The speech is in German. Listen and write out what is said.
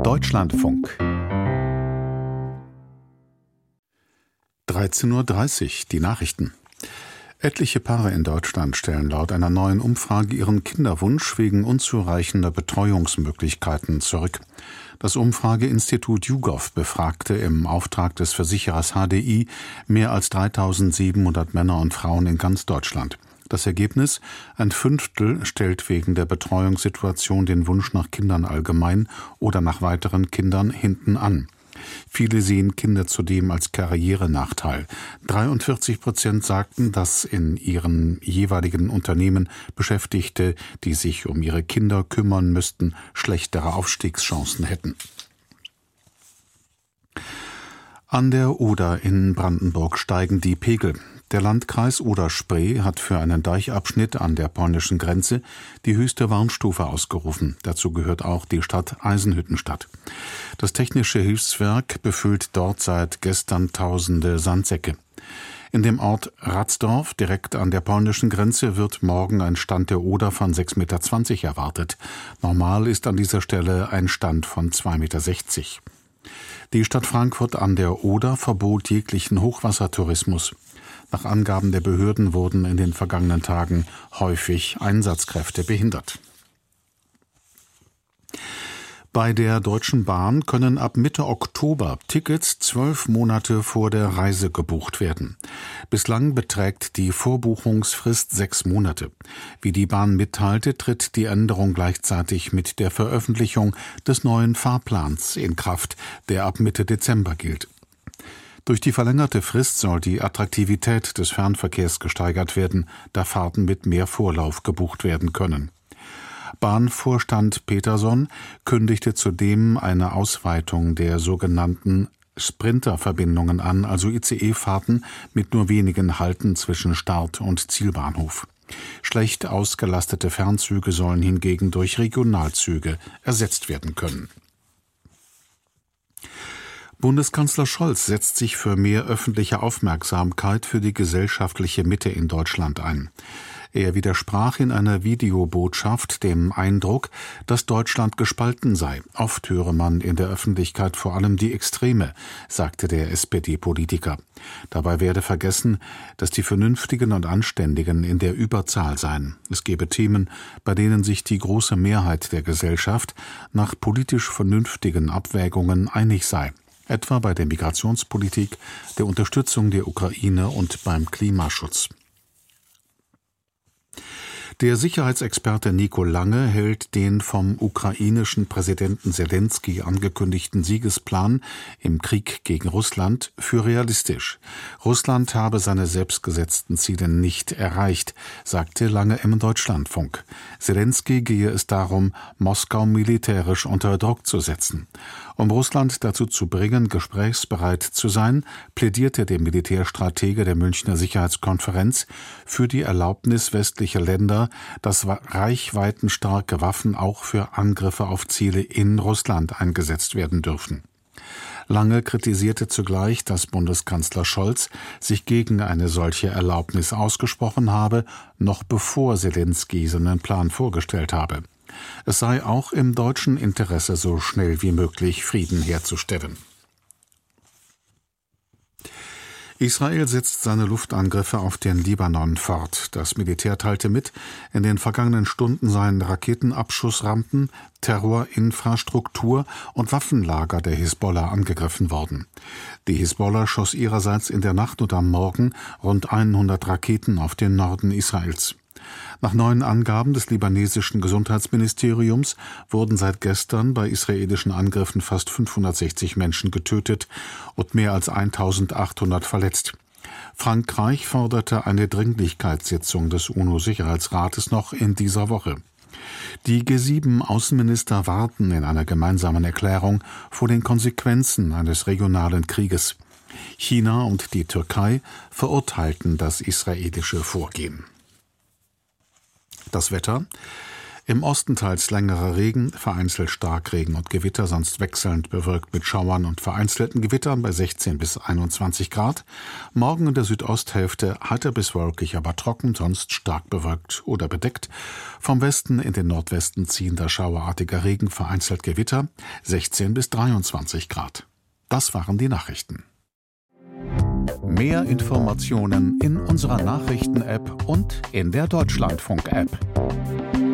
Deutschlandfunk 13:30 Uhr, die Nachrichten. Etliche Paare in Deutschland stellen laut einer neuen Umfrage ihren Kinderwunsch wegen unzureichender Betreuungsmöglichkeiten zurück. Das Umfrageinstitut YouGov befragte im Auftrag des Versicherers HDI mehr als 3.700 Männer und Frauen in ganz Deutschland. Das Ergebnis: ein Fünftel stellt wegen der Betreuungssituation den Wunsch nach Kindern allgemein oder nach weiteren Kindern hinten an. Viele sehen Kinder zudem als Karrierenachteil. 43% sagten, dass in ihren jeweiligen Unternehmen Beschäftigte, die sich um ihre Kinder kümmern müssten, schlechtere Aufstiegschancen hätten. An der Oder in Brandenburg steigen die Pegel. Der Landkreis Oder-Spree hat für einen Deichabschnitt an der polnischen Grenze die höchste Warnstufe ausgerufen. Dazu gehört auch die Stadt Eisenhüttenstadt. Das Technische Hilfswerk befüllt dort seit gestern tausende Sandsäcke. In dem Ort Ratsdorf, direkt an der polnischen Grenze, wird morgen ein Stand der Oder von 6,20 Meter erwartet. Normal ist an dieser Stelle ein Stand von 2,60 Meter. Die Stadt Frankfurt an der Oder verbot jeglichen Hochwassertourismus. Nach Angaben der Behörden wurden in den vergangenen Tagen häufig Einsatzkräfte behindert. Bei der Deutschen Bahn können ab Mitte Oktober Tickets 12 Monate vor der Reise gebucht werden. Bislang beträgt die Vorbuchungsfrist 6 Monate. Wie die Bahn mitteilte, tritt die Änderung gleichzeitig mit der Veröffentlichung des neuen Fahrplans in Kraft, der ab Mitte Dezember gilt. Durch die verlängerte Frist soll die Attraktivität des Fernverkehrs gesteigert werden, da Fahrten mit mehr Vorlauf gebucht werden können. Bahnvorstand Peterson kündigte zudem eine Ausweitung der sogenannten Sprinterverbindungen an, also ICE-Fahrten mit nur wenigen Halten zwischen Start- und Zielbahnhof. Schlecht ausgelastete Fernzüge sollen hingegen durch Regionalzüge ersetzt werden können. Bundeskanzler Scholz setzt sich für mehr öffentliche Aufmerksamkeit für die gesellschaftliche Mitte in Deutschland ein. Er widersprach in einer Videobotschaft dem Eindruck, dass Deutschland gespalten sei. Oft höre man in der Öffentlichkeit vor allem die Extreme, sagte der SPD-Politiker. Dabei werde vergessen, dass die Vernünftigen und Anständigen in der Überzahl seien. Es gebe Themen, bei denen sich die große Mehrheit der Gesellschaft nach politisch vernünftigen Abwägungen einig sei. Etwa bei der Migrationspolitik, der Unterstützung der Ukraine und beim Klimaschutz. Der Sicherheitsexperte Nico Lange hält den vom ukrainischen Präsidenten Selenskyj angekündigten Siegesplan im Krieg gegen Russland für realistisch. Russland habe seine selbstgesetzten Ziele nicht erreicht, sagte Lange im Deutschlandfunk. Selenskyj gehe es darum, Moskau militärisch unter Druck zu setzen. Um Russland dazu zu bringen, gesprächsbereit zu sein, plädierte der Militärstratege der Münchner Sicherheitskonferenz für die Erlaubnis westlicher Länder, dass reichweitenstarke Waffen auch für Angriffe auf Ziele in Russland eingesetzt werden dürfen. Lange kritisierte zugleich, dass Bundeskanzler Scholz sich gegen eine solche Erlaubnis ausgesprochen habe, noch bevor Selenskyj seinen Plan vorgestellt habe. Es sei auch im deutschen Interesse, so schnell wie möglich Frieden herzustellen. Israel setzt seine Luftangriffe auf den Libanon fort. Das Militär teilte mit, in den vergangenen Stunden seien Raketenabschussrampen, Terrorinfrastruktur und Waffenlager der Hisbollah angegriffen worden. Die Hisbollah schoss ihrerseits in der Nacht und am Morgen rund 100 Raketen auf den Norden Israels. Nach neuen Angaben des libanesischen Gesundheitsministeriums wurden seit gestern bei israelischen Angriffen fast 560 Menschen getötet und mehr als 1.800 verletzt. Frankreich forderte eine Dringlichkeitssitzung des UNO-Sicherheitsrates noch in dieser Woche. Die G7-Außenminister warten in einer gemeinsamen Erklärung vor den Konsequenzen eines regionalen Krieges. China und die Türkei verurteilten das israelische Vorgehen. Das Wetter. Im Osten teils längerer Regen, vereinzelt Starkregen und Gewitter, sonst wechselnd bewölkt mit Schauern und vereinzelten Gewittern bei 16 bis 21 Grad. Morgen in der Südosthälfte heiter bis wolkig, aber trocken, sonst stark bewölkt oder bedeckt. Vom Westen in den Nordwesten ziehender schauerartiger Regen, vereinzelt Gewitter, 16 bis 23 Grad. Das waren die Nachrichten. Mehr Informationen in unserer Nachrichten-App und in der Deutschlandfunk-App.